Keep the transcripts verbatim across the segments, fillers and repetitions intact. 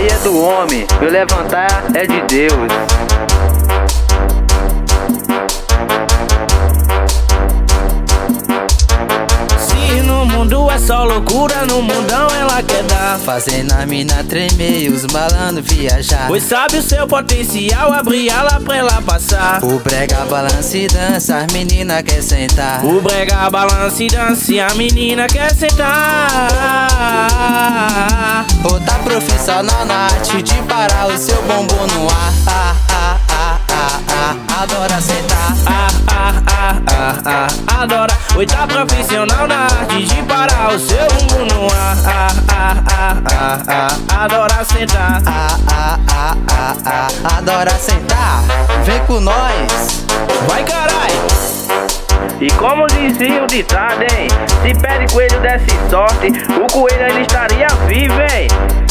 cair é do homem, meu levantar é de Deus. No mundo é só loucura, no mundão ela quer dar, fazendo a mina tremer e os malandro viajar. Pois sabe o seu potencial, abrir ela pra ela passar. O brega balança e dança, as menina quer sentar. O brega balança e dança e a menina quer sentar. Outra profissional na arte de parar o seu bumbum no ar. Ah, ah, ah, ah, ah, adora sentar. Ah, ah, ah, ah, ah, adora. Outra profissional na arte de parar o seu bumbum no ar. Ah, ah, ah, ah, ah, adora sentar. Ah, ah, ah, ah, ah, adora sentar. Vem com nós. Vai, carai. E como dizia o ditado, hein? Se pede coelho desse sorte, o coelho ele estaria vivo, hein?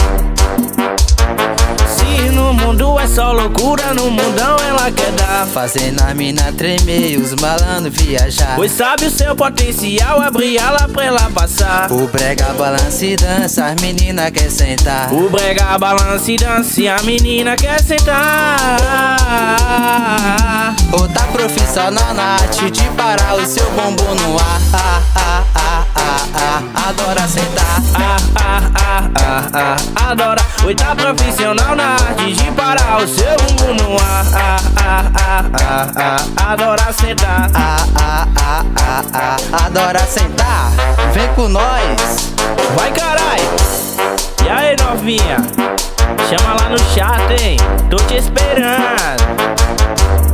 Se no mundo é só loucura, no mundão ela quer dar, fazendo a mina tremer e os malandro viajar. Pois sabe o seu potencial, abrir ela pra ela passar. O brega balança e dança, as menina quer sentar. O brega balança e dança e a menina quer sentar. Outra profissional na arte de parar o seu bumbum no ar. Ah, ah, ah, ah, ah, adora sentar. Ah, ah, ah, ah, ah, adora. Outra profissional na arte de parar o seu bumbum no ar. Ah, ah, ah, ah, ah, adora sentar. Ah, ah, ah, ah, ah, adora sentar. Vem com nós. Vai, carai. E aí, novinha? Chama lá no chat, hein? Tô te esperando.